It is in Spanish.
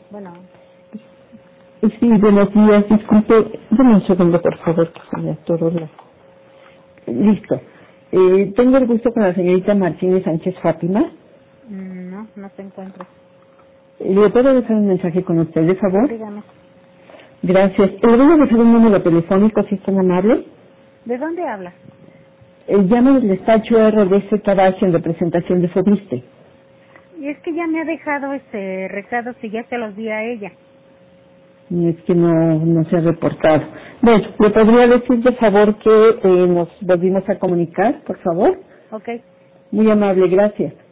Bueno, Sí, buenos días, disculpe, dame un segundo por favor, que se me atoró la... Listo. Tengo el gusto con la señorita Martínez Sánchez Fátima. no, no se encuentra. ¿Le puedo dejar un mensaje con usted, de favor? Dígame, Gracias. ¿Le voy a dejar un número telefónico, si es tan amable? ¿de dónde habla? Llamo del despacho RDC Tabasco en representación de Fobiste. Y es que ya me ha dejado ese recado, si ya se los di a ella. Y es que no se ha reportado. Bueno, ¿le podría decir de favor que nos volvimos a comunicar, por favor? Ok. Muy amable, gracias.